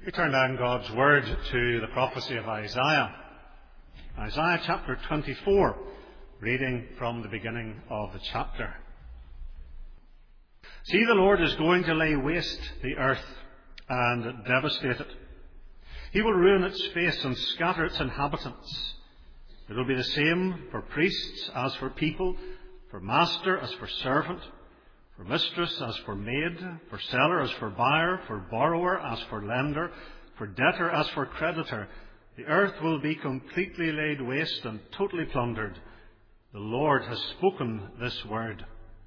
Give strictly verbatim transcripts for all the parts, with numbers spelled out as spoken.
We turn now in God's Word to the prophecy of Isaiah. Isaiah chapter twenty-four, reading from the beginning of the chapter. See, the Lord is going to lay waste the earth and devastate it. He will ruin its face and scatter its inhabitants. It will be the same for priests as for people, for master as for servant, for mistress as for maid, for seller as for buyer, for borrower as for lender, for debtor as for creditor. The earth will be completely laid waste and totally plundered. The Lord has spoken this word.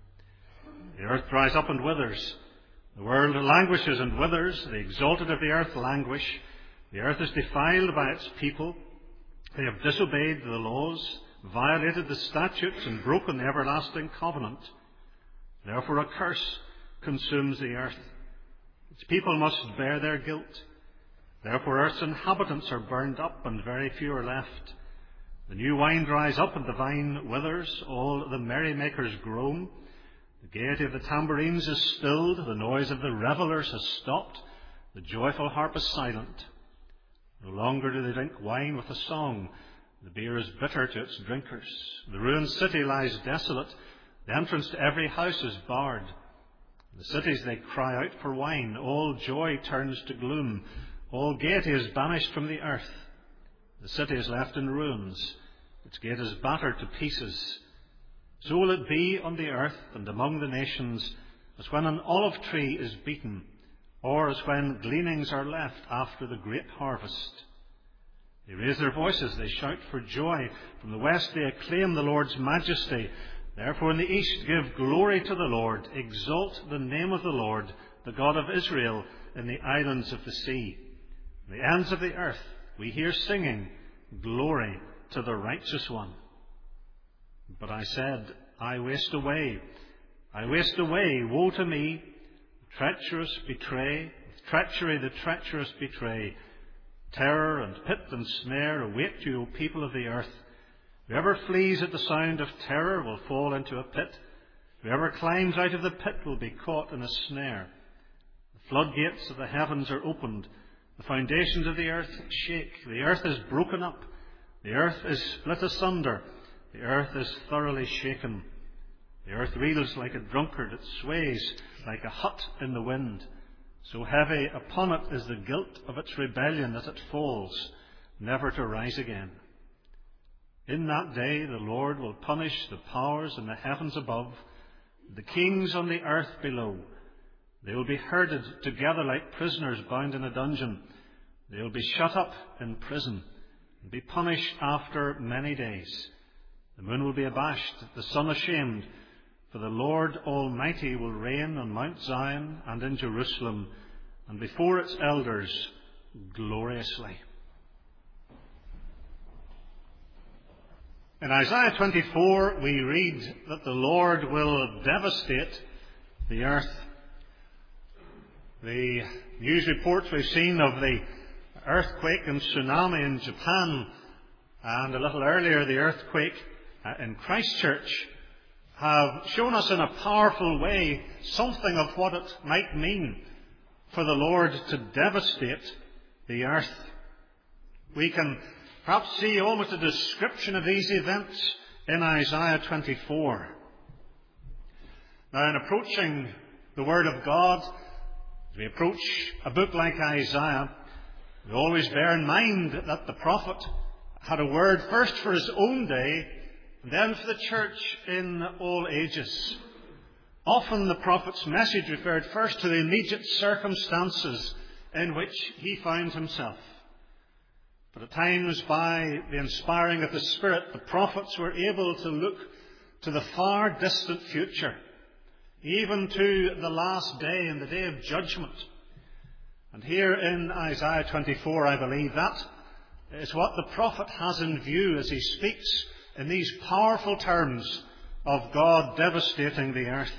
The earth dries up and withers. The world languishes and withers. The exalted of the earth languish. The earth is defiled by its people. They have disobeyed the laws, violated the statutes, and broken the everlasting covenant. Therefore a curse consumes the earth. Its people must bear their guilt. Therefore earth's inhabitants are burned up, and very few are left. The new wine dries up, and the vine withers. All the merrymakers groan. The gaiety of the tambourines is stilled. The noise of the revellers has stopped. The joyful harp is silent. No longer do they drink wine with a song. The beer is bitter to its drinkers. The ruined city lies desolate. The entrance to every house is barred. In the cities they cry out for wine. All joy turns to gloom. All gaiety is banished from the earth. The city is left in ruins. Its gate is battered to pieces. So will it be on the earth and among the nations, as when an olive tree is beaten, or as when gleanings are left after the great harvest. They raise their voices, they shout for joy. From the west they acclaim the Lord's majesty. Therefore in the east give glory to the Lord. Exalt the name of the Lord, the God of Israel, in the islands of the sea. In the ends of the earth we hear singing, glory to the righteous one. But I said, I waste away, I waste away, woe to me. Treacherous betray, with treachery the treacherous betray. Terror and pit and snare await you, O people of the earth. Whoever flees at the sound of terror will fall into a pit. Whoever climbs out of the pit will be caught in a snare. The floodgates of the heavens are opened. The foundations of the earth shake. The earth is broken up. The earth is split asunder. The earth is thoroughly shaken. The earth reels like a drunkard. It sways like a hut in the wind. So heavy upon it is the guilt of its rebellion that it falls, never to rise again. In that day the Lord will punish the powers in the heavens above, the kings on the earth below. They will be herded together like prisoners bound in a dungeon. They will be shut up in prison and be punished after many days. The moon will be abashed, the sun ashamed, for the Lord Almighty will reign on Mount Zion and in Jerusalem, and before its elders gloriously. In Isaiah twenty-four, we read that the Lord will devastate the earth. The news reports we've seen of the earthquake and tsunami in Japan, and a little earlier the earthquake in Christchurch, have shown us in a powerful way something of what it might mean for the Lord to devastate the earth. We can perhaps see almost a description of these events in Isaiah twenty-four. Now, in approaching the Word of God, as we approach a book like Isaiah, we always bear in mind that the prophet had a word first for his own day, and then for the church in all ages. Often the prophet's message referred first to the immediate circumstances in which he found himself. But at times, by the inspiring of the Spirit, the prophets were able to look to the far distant future, even to the last day and the day of judgment. And here in Isaiah twenty-four, I believe that is what the prophet has in view as he speaks in these powerful terms of God devastating the earth.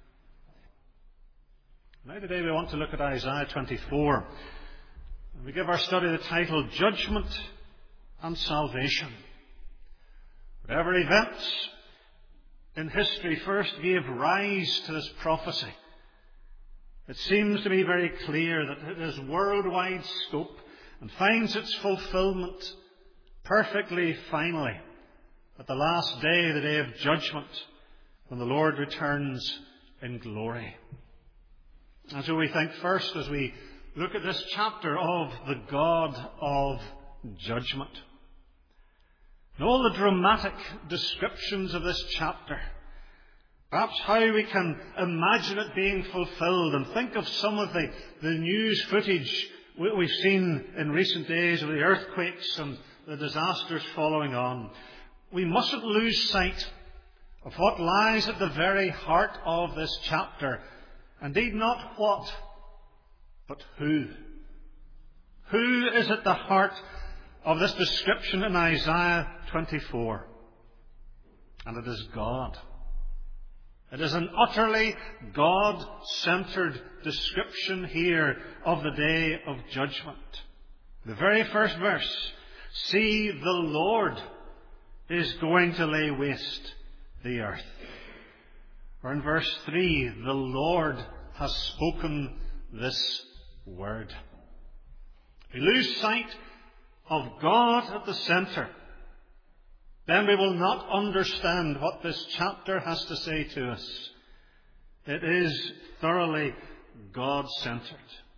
Now today we want to look at Isaiah twenty-four. We give our study the title, Judgment and Salvation. Whatever events in history first gave rise to this prophecy, It seems to be very clear that it has worldwide scope and finds its fulfillment perfectly finally at the last day, the day of judgment, when the Lord returns in glory. And so we think first, as we look at this chapter, of the God of judgment. And all the dramatic descriptions of this chapter, perhaps how we can imagine it being fulfilled, and think of some of the, the news footage we've seen in recent days of the earthquakes and the disasters following on. We mustn't lose sight of what lies at the very heart of this chapter. Indeed, not what, but who. Who is at the heart of this description in Isaiah twenty-four? And it is God. It is an utterly God-centered description here of the day of judgment. The very first verse, see, the Lord is going to lay waste the earth. Or in verse three, the Lord has spoken this word. If we lose sight of God at the centre, then we will not understand what this chapter has to say to us. It is thoroughly God-centered.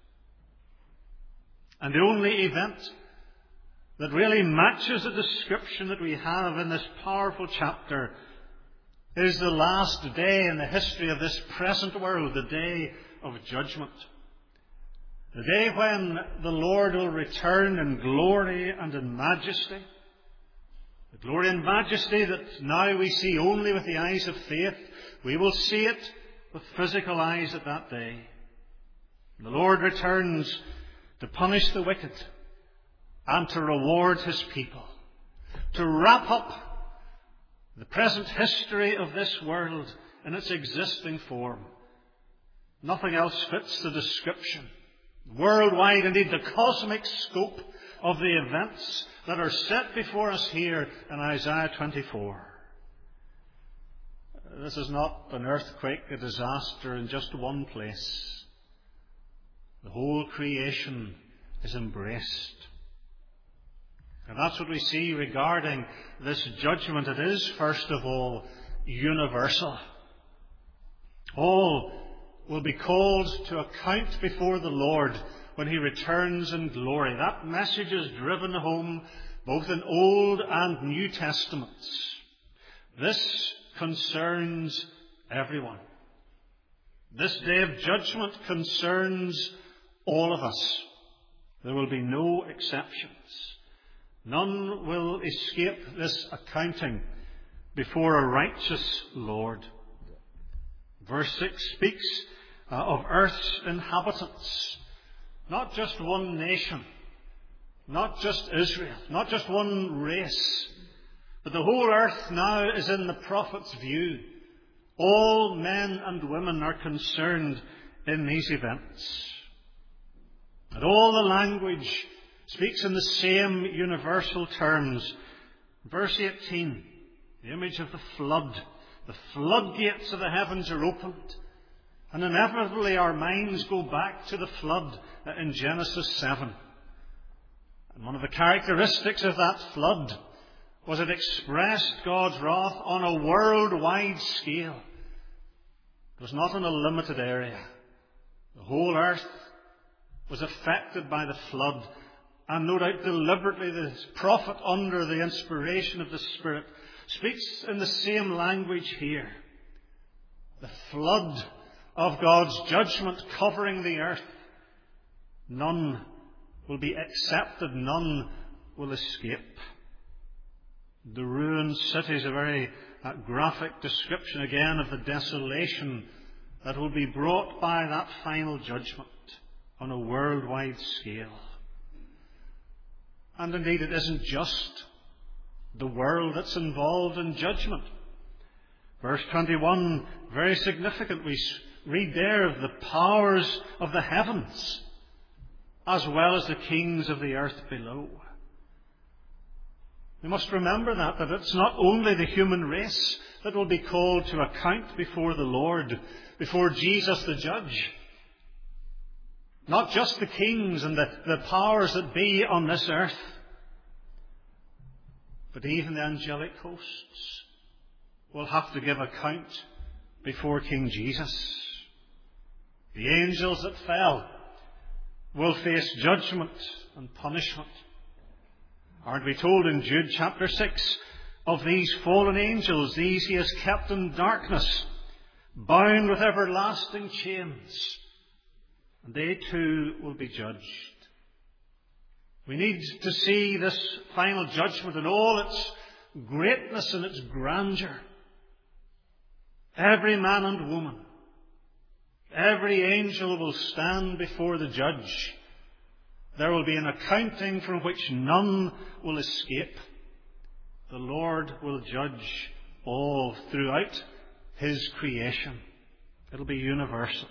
And the only event that really matches the description that we have in this powerful chapter is the last day in the history of this present world, the day of judgment. The day when the Lord will return in glory and in majesty. The glory and majesty that now we see only with the eyes of faith, we will see it with physical eyes at that day. The Lord returns to punish the wicked and to reward his people, to wrap up the present history of this world in its existing form. Nothing else fits the description. Worldwide, indeed, the cosmic scope of the events that are set before us here in Isaiah twenty-four. This is not an earthquake, a disaster in just one place. The whole creation is embraced. And that's what we see regarding this judgment. It is, first of all, universal. All will be called to account before the Lord when he returns in glory. That message is driven home both in Old and New Testaments. This concerns everyone. This day of judgment concerns all of us. There will be no exceptions. None will escape this accounting before a righteous Lord. Verse six speaks uh, of earth's inhabitants. Not just one nation, not just Israel, not just one race, but the whole earth now is in the prophet's view. All men and women are concerned in these events. And all the language speaks in the same universal terms. Verse eighteen, the image of the flood. The floodgates of the heavens are opened. And inevitably our minds go back to the flood in Genesis seven. And one of the characteristics of that flood was it expressed God's wrath on a worldwide scale. It was not in a limited area. The whole earth was affected by the flood. And no doubt deliberately the prophet, under the inspiration of the Spirit, speaks in the same language here. The flood of God's judgment covering the earth. None will be accepted. None will escape. The ruined city is a very uh, graphic description again of the desolation that will be brought by that final judgment on a worldwide scale. And indeed it isn't just the world that's involved in judgment. Verse twenty-one, very significant. We read there of the powers of the heavens as well as the kings of the earth below. We must remember that, that it's not only the human race that will be called to account before the Lord, before Jesus the judge. Not just the kings and the, the powers that be on this earth, but even the angelic hosts will have to give account before King Jesus. The angels that fell will face judgment and punishment. Aren't we told in Jude chapter six of these fallen angels, these he has kept in darkness, bound with everlasting chains, and they too will be judged. We need to see this final judgment in all its greatness and its grandeur. Every man and woman, every angel will stand before the judge. There will be an accounting from which none will escape. The Lord will judge all throughout his creation. It'll be universal.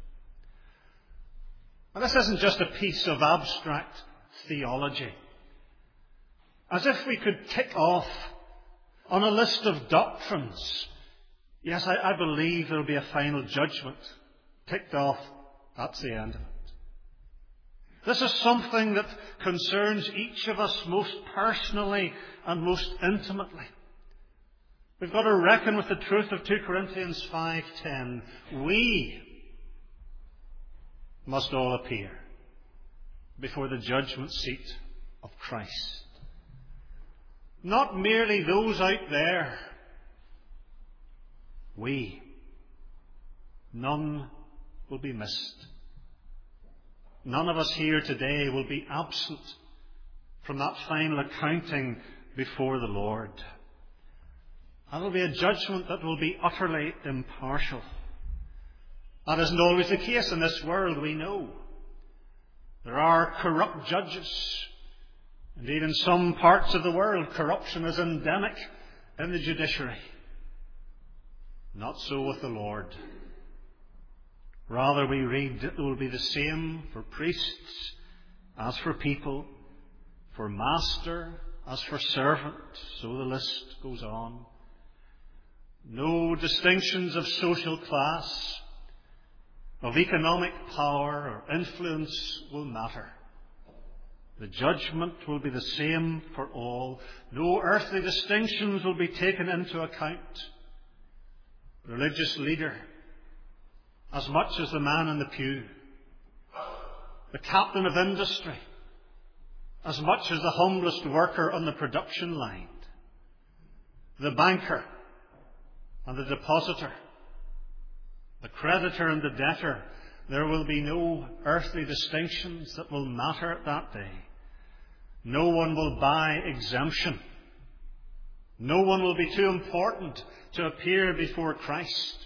And this isn't just a piece of abstract theology. As if we could tick off on a list of doctrines. Yes, I, I believe there will be a final judgment. Ticked off, that's the end of it. This is something that concerns each of us most personally and most intimately. We've got to reckon with the truth of two Corinthians five ten. We must all appear before the judgment seat of Christ. Not merely those out there. We. None will be missed. None of us here today will be absent from that final accounting before the Lord. And it will be a judgment that will be utterly impartial. That isn't always the case in this world, we know. There are corrupt judges. Indeed, in some parts of the world, corruption is endemic in the judiciary. Not so with the Lord. Rather, we read it will be the same for priests as for people, for master as for servant. So the list goes on. No distinctions of social class, of economic power or influence will matter. The judgment will be the same for all. No earthly distinctions will be taken into account. Religious leader, as much as the man in the pew. The captain of industry, as much as the humblest worker on the production line. The banker and the depositor. The creditor and the debtor. There will be no earthly distinctions that will matter at that day. No one will buy exemption. No one will be too important to appear before Christ.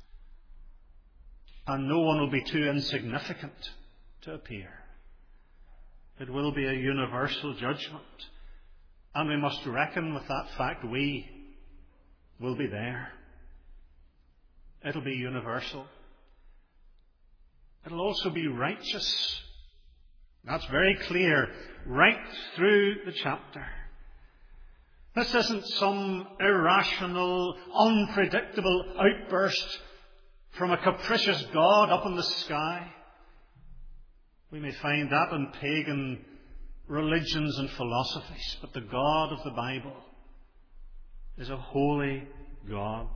And no one will be too insignificant to appear. It will be a universal judgment. And we must reckon with that fact. We will be there. It'll be universal. It'll also be righteous. That's very clear right through the chapter. This isn't some irrational, unpredictable outburst from a capricious God up in the sky. We may find that in pagan religions and philosophies, but the God of the Bible is a holy God.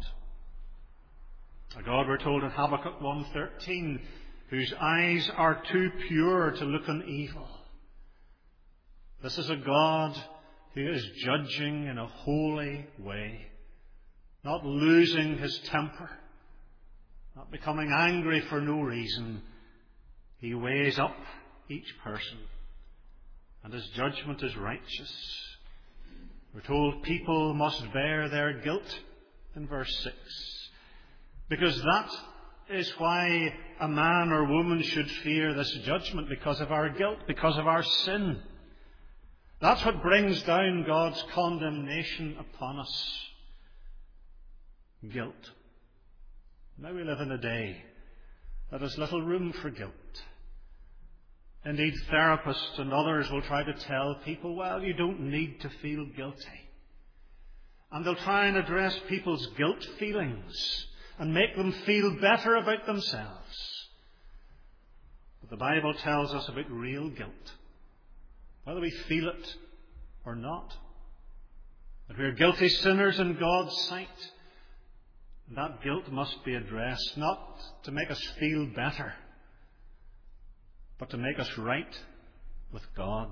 A God, we're told in Habakkuk one thirteen, whose eyes are too pure to look on evil. This is a God who is judging in a holy way, not losing his temper, not becoming angry for no reason. He weighs up each person, and his judgment is righteous. We're told people must bear their guilt in verse six, because that is why a man or woman should fear this judgment, because of our guilt, because of our sin. That's what brings down God's condemnation upon us. Guilt. Now we live in a day that has little room for guilt. Indeed, therapists and others will try to tell people, well, you don't need to feel guilty. And they'll try and address people's guilt feelings and make them feel better about themselves. But the Bible tells us about real guilt, whether we feel it or not. That we are guilty sinners in God's sight. That guilt must be addressed, not to make us feel better, but to make us right with God.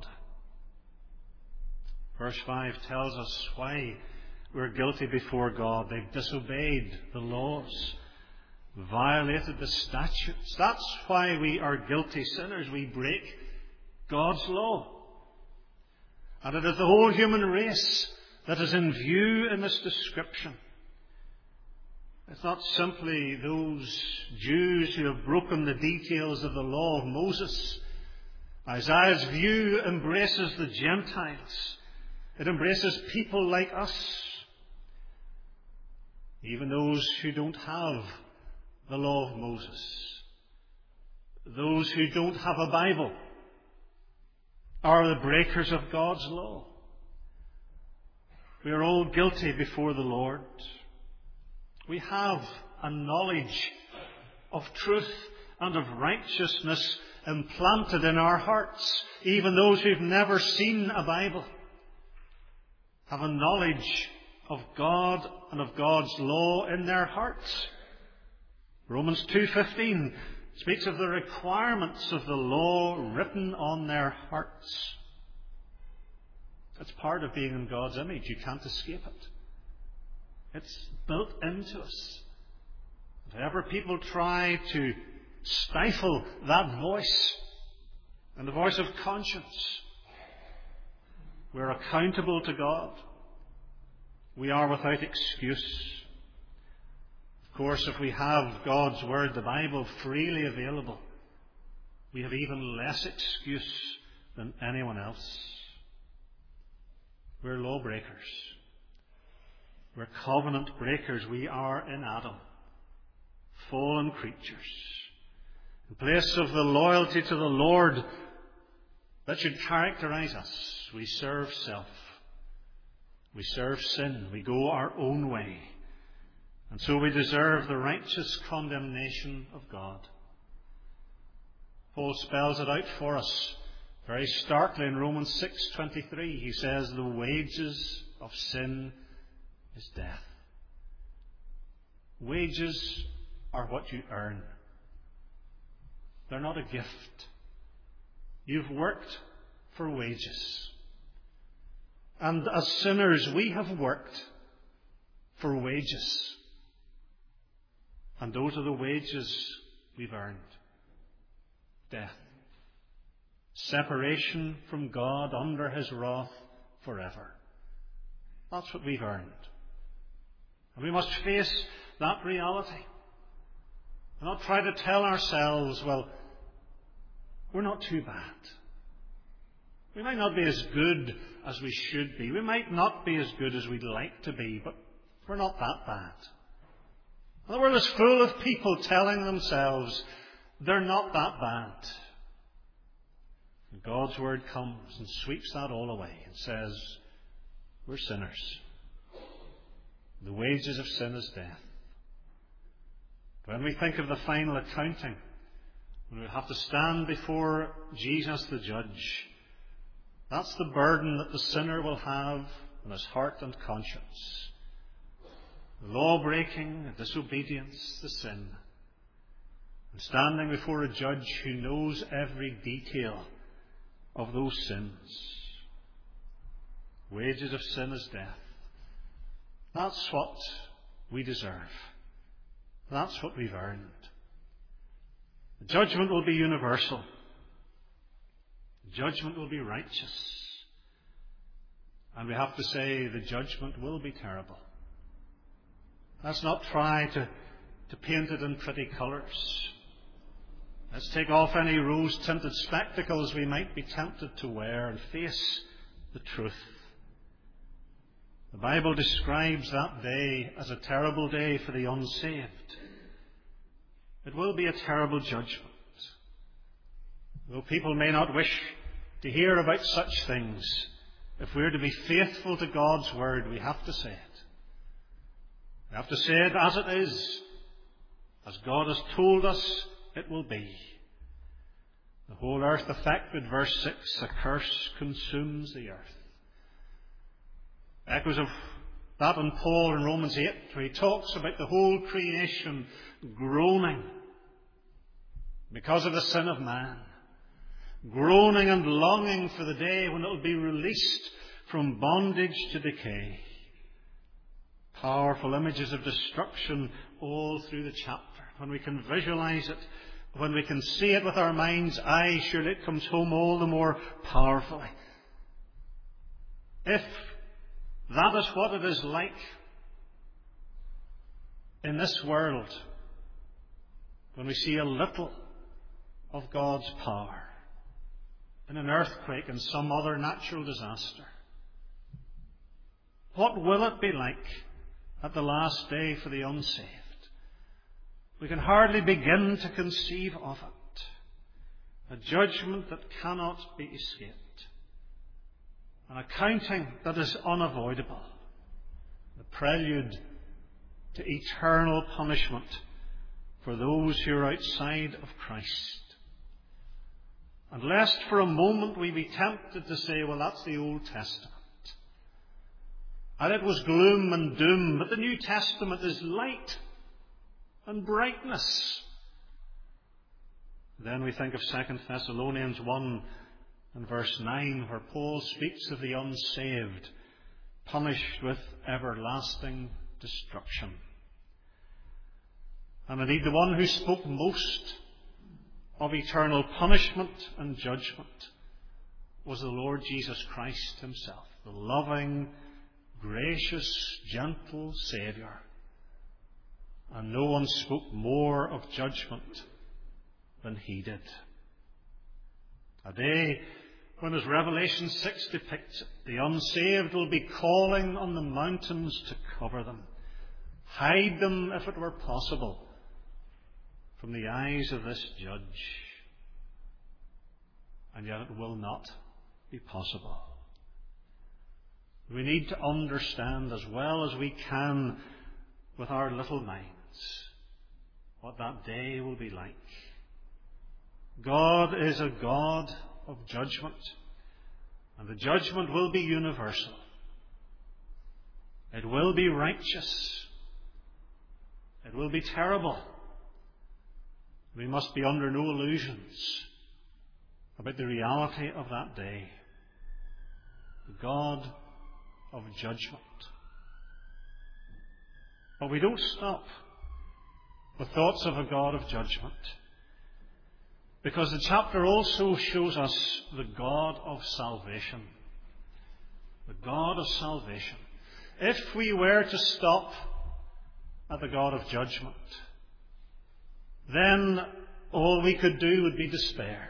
Verse five tells us why we're guilty before God. They've disobeyed the laws, violated the statutes. That's why we are guilty sinners. We break God's law. And it is the whole human race that is in view in this description. It's not simply those Jews who have broken the details of the law of Moses. Isaiah's view embraces the Gentiles. It embraces people like us, even those who don't have the law of Moses, those who don't have a Bible, are the breakers of God's law. We are all guilty before the Lord. We have a knowledge of truth and of righteousness implanted in our hearts. Even those who've never seen a Bible have a knowledge of God and of God's law in their hearts. Romans two fifteen speaks of the requirements of the law written on their hearts. It's part of being in God's image. You can't escape it. It's built into us. If ever people try to stifle that voice and the voice of conscience, we're accountable to God. We are without excuse. Of course, if we have God's Word, the Bible, freely available, we have even less excuse than anyone else. We're lawbreakers. We're covenant breakers. We are in Adam, fallen creatures. In place of the loyalty to the Lord that should characterize us, we serve self. We serve sin. We go our own way. And so we deserve the righteous condemnation of God. Paul spells it out for us very starkly in Romans six twenty-three. He says, the wages of sin is death. Wages are what you earn. They're not a gift. You've worked for wages. And as sinners, we have worked for wages. And those are the wages we've earned. Death. Separation from God under His wrath forever. That's what we've earned. And we must face that reality. And not try to tell ourselves, well, we're not too bad. We might not be as good as we should be. We might not be as good as we'd like to be, but we're not that bad. The world is full of people telling themselves they're not that bad. And God's Word comes and sweeps that all away and says, we're sinners. The wages of sin is death. When we think of the final accounting, when we have to stand before Jesus the Judge, that's the burden that the sinner will have in his heart and conscience. The law-breaking, the disobedience, the sin. And standing before a judge who knows every detail of those sins. Wages of sin is death. That's what we deserve. That's what we've earned. The judgment will be universal. The judgment will be righteous. And we have to say the judgment will be terrible. Let's not try to, to paint it in pretty colours. Let's take off any rose-tinted spectacles we might be tempted to wear and face the truth. The Bible describes that day as a terrible day for the unsaved. It will be a terrible judgment. Though people may not wish to hear about such things, if we're to be faithful to God's Word, we have to say it. We have to say it as it is. As God has told us, it will be. The whole earth affected, verse six, a curse consumes the earth. Echoes of that in Paul in Romans eight, where he talks about the whole creation groaning because of the sin of man, groaning and longing for the day when it will be released from bondage to decay. Powerful images of destruction all through the chapter. When we can visualize it, when we can see it with our mind's eye, surely it comes home all the more powerfully. If that is what it is like in this world, when we see a little of God's power in an earthquake and some other natural disaster, what will it be like at the last day for the unsaved? We can hardly begin to conceive of it. A judgment that cannot be escaped. An accounting that is unavoidable. The prelude to eternal punishment for those who are outside of Christ. And lest for a moment we be tempted to say, well, that's the Old Testament. And it was gloom and doom, but the New Testament is light and brightness. Then we think of Second Thessalonians one and verse nine, where Paul speaks of the unsaved, punished with everlasting destruction. And indeed the one who spoke most of eternal punishment and judgment was the Lord Jesus Christ himself, the loving, gracious, gentle Saviour. And no one spoke more of judgment than he did. A day when, as Revelation six depicts it, the unsaved will be calling on the mountains to cover them, hide them if it were possible from the eyes of this judge. And yet it will not be possible. We need to understand as well as we can with our little minds what that day will be like. God is a God of judgment, and the judgment will be universal. It will be righteous. It will be terrible. We must be under no illusions about the reality of that day. The God of judgment. But we don't stop with thoughts of a God of judgment, because the chapter also shows us the God of salvation. The God of salvation. If we were to stop at the God of judgment, then all we could do would be despair.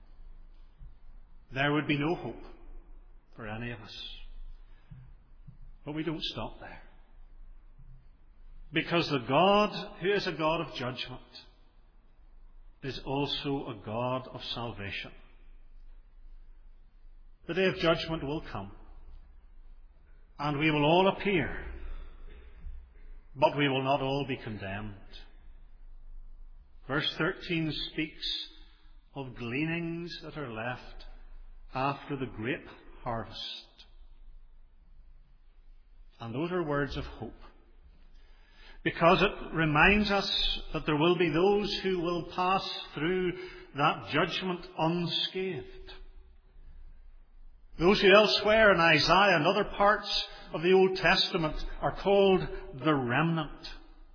There would be no hope for any of us. But we don't stop there. Because the God who is a God of judgment is also a God of salvation. The day of judgment will come, and we will all appear, but we will not all be condemned. Verse thirteen speaks of gleanings that are left after the grape harvest. And those are words of hope, because it reminds us that there will be those who will pass through that judgment unscathed. Those who elsewhere in Isaiah and other parts of the Old Testament are called the remnant.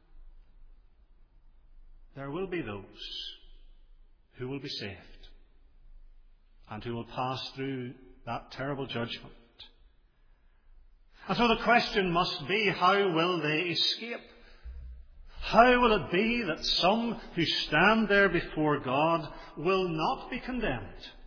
There will be those who will be saved and who will pass through that terrible judgment. And so the question must be, how will they escape? How will it be that some who stand there before God will not be condemned?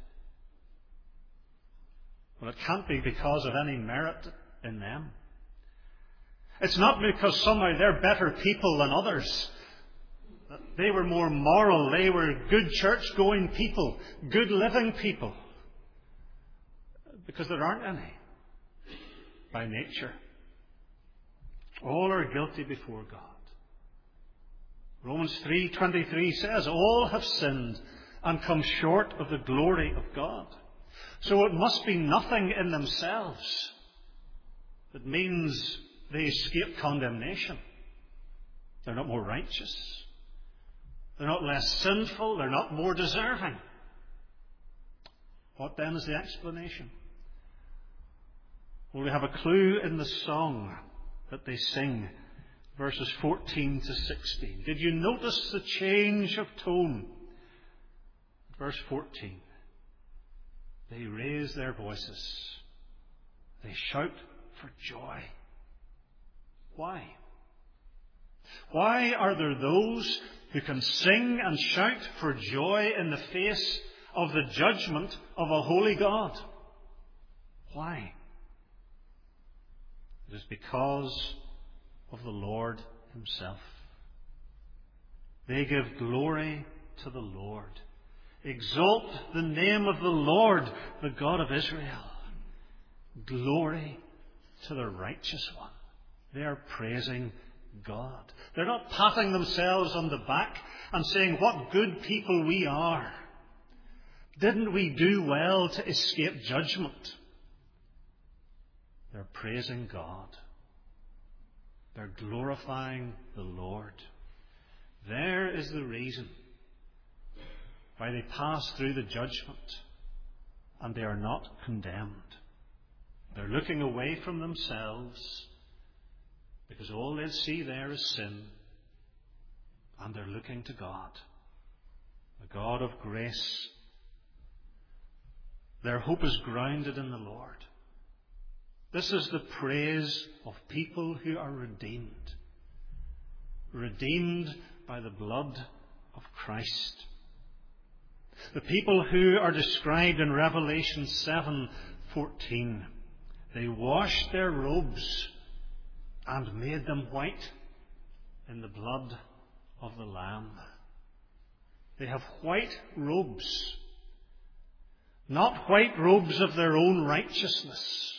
Well, it can't be because of any merit in them. It's not because somehow they're better people than others. They were more moral. They were good church-going people, good living people. Because there aren't any by nature. All are guilty before God. Romans three twenty-three says, all have sinned and come short of the glory of God. So it must be nothing in themselves that means they escape condemnation. They're not more righteous. They're not less sinful. They're not more deserving. What then is the explanation? Well, we have a clue in the song that they sing, verses fourteen to sixteen. Did you notice the change of tone? Verse fourteen. They raise their voices. They shout for joy. Why? Why are there those who can sing and shout for joy in the face of the judgment of a holy God? Why? It is because of the Lord himself. They give glory to the Lord. Exalt the name of the Lord, the God of Israel. Glory to the righteous one. They are praising God. They're not patting themselves on the back and saying, what good people we are. Didn't we do well to escape judgment? They're praising God. They're glorifying the Lord. There is the reason why they pass through the judgment and they are not condemned. They're looking away from themselves because all they see there is sin, and they're looking to God, the God of grace. Their hope is grounded in the Lord. This is the praise of people who are redeemed. Redeemed by the blood of Christ. The people who are described in Revelation seven fourteen. They washed their robes and made them white in the blood of the Lamb. They have white robes. Not white robes of their own righteousness,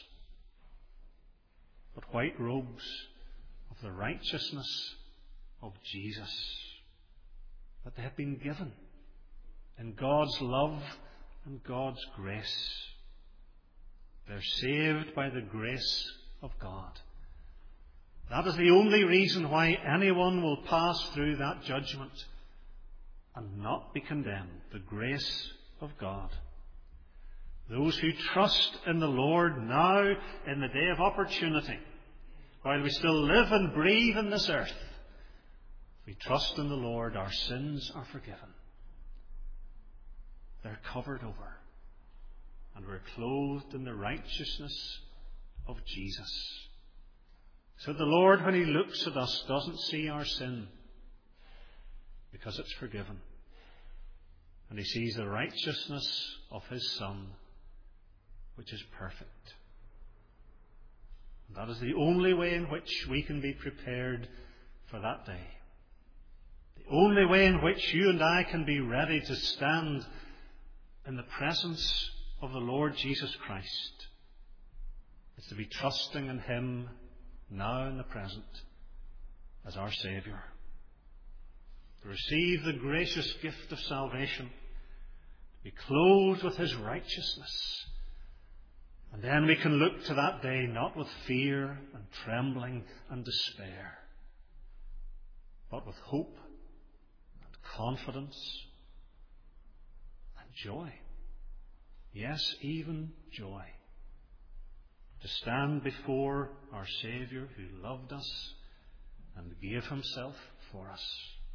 but white robes of the righteousness of Jesus that they have been given in God's love and God's grace. They're saved by the grace of God. That is the only reason why anyone will pass through that judgment and not be condemned. The grace of God. Those who trust in the Lord now in the day of opportunity, while we still live and breathe in this earth, if we trust in the Lord, our sins are forgiven. They're covered over. And we're clothed in the righteousness of Jesus. So the Lord, when he looks at us, doesn't see our sin because it's forgiven. And he sees the righteousness of his Son, which is perfect. And that is the only way in which we can be prepared for that day. The only way in which you and I can be ready to stand in the presence of the Lord Jesus Christ is to be trusting in him now in the present as our Saviour. To receive the gracious gift of salvation, to be clothed with his righteousness. And then we can look to that day not with fear and trembling and despair, but with hope and confidence and joy. Yes, even joy. To stand before our Saviour who loved us and gave himself for us.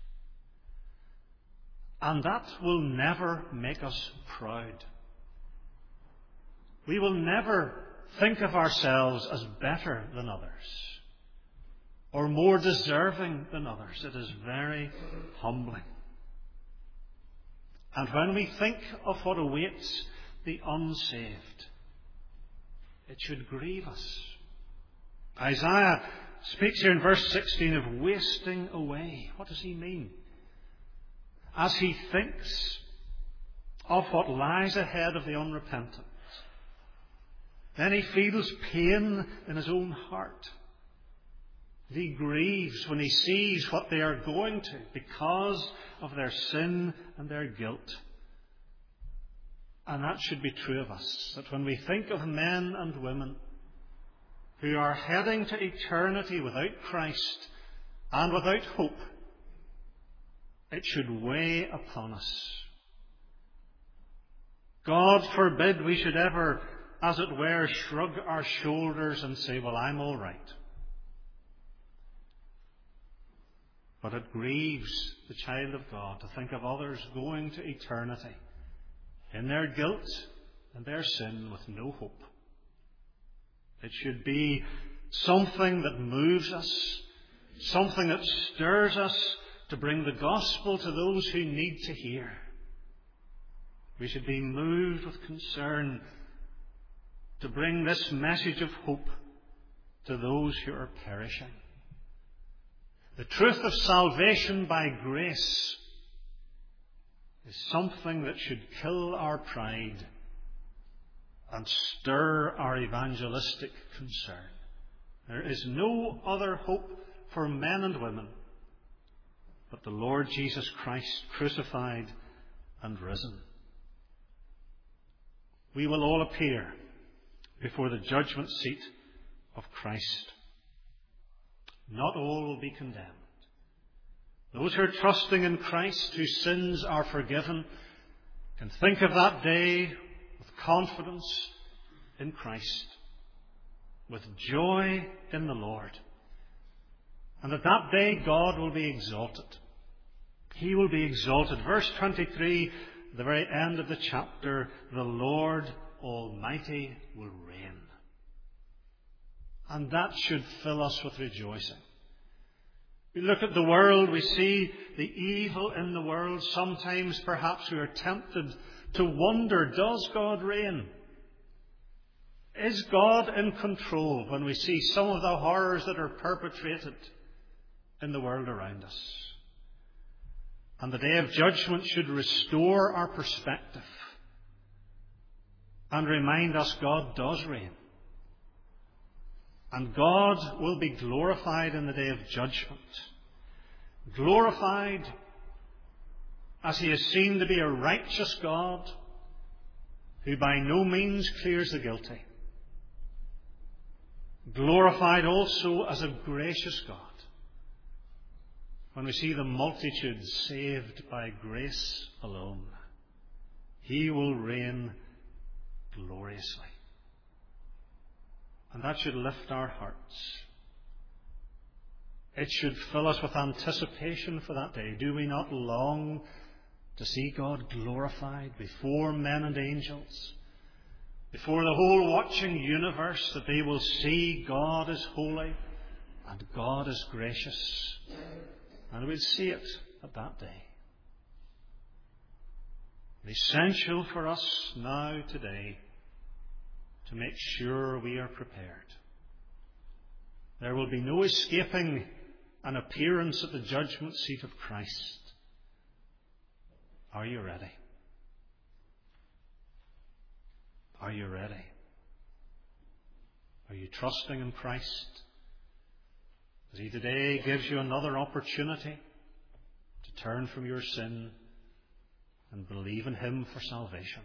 And that will never make us proud. We will never think of ourselves as better than others or more deserving than others. It is very humbling. And when we think of what awaits the unsaved, it should grieve us. Isaiah speaks here in verse sixteen of wasting away. What does he mean? As he thinks of what lies ahead of the unrepentant, then he feels pain in his own heart. He grieves when he sees what they are going to because of their sin and their guilt. And that should be true of us, that when we think of men and women who are heading to eternity without Christ and without hope, it should weigh upon us. God forbid we should ever, as it were, shrug our shoulders and say, well, I'm all right. But it grieves the child of God to think of others going to eternity in their guilt and their sin with no hope. It should be something that moves us, something that stirs us to bring the gospel to those who need to hear. We should be moved with concern to bring this message of hope to those who are perishing. The truth of salvation by grace is something that should kill our pride and stir our evangelistic concern. There is no other hope for men and women but the Lord Jesus Christ crucified and risen. We will all appear before the judgment seat of Christ. Not all will be condemned. Those who are trusting in Christ, whose sins are forgiven, can think of that day with confidence in Christ, with joy in the Lord. And at that day God will be exalted. He will be exalted. Verse twenty-three, the very end of the chapter, the Lord Almighty will reign. And that should fill us with rejoicing. We look at the world, we see the evil in the world. Sometimes perhaps we are tempted to wonder, does God reign? Is God in control when we see some of the horrors that are perpetrated in the world around us? And the day of judgment should restore our perspective and remind us God does reign. And God will be glorified in the day of judgment. Glorified as He is seen to be a righteous God who by no means clears the guilty. Glorified also as a gracious God when we see the multitudes saved by grace alone. He will reign gloriously. And that should lift our hearts. It should fill us with anticipation for that day. Do we not long to see God glorified before men and angels, before the whole watching universe, that they will see God is holy and God is gracious? And we'll see it at that day. Essential for us now, today, to make sure we are prepared. There will be no escaping an appearance at the judgment seat of Christ. Are you ready? Are you ready? Are you trusting in Christ? As He today gives you another opportunity to turn from your sin and believe in Him for salvation.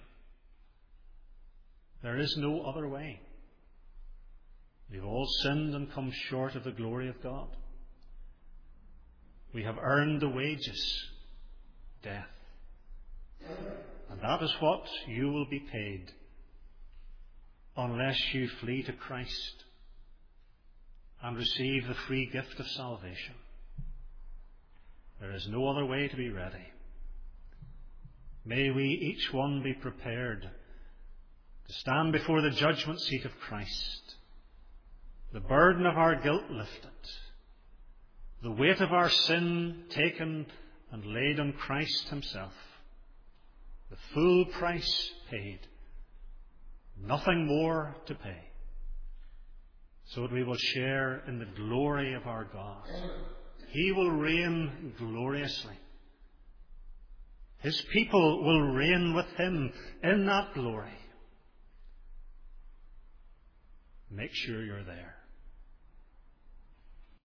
There is no other way. We've all sinned and come short of the glory of God. We have earned the wages, death. And that is what you will be paid unless you flee to Christ and receive the free gift of salvation. There is no other way to be ready. May we each one be prepared to stand before the judgment seat of Christ, the burden of our guilt lifted, the weight of our sin taken and laid on Christ Himself, the full price paid, nothing more to pay, so that we will share in the glory of our God. He will reign gloriously. His people will reign with Him in that glory. Make sure you're there.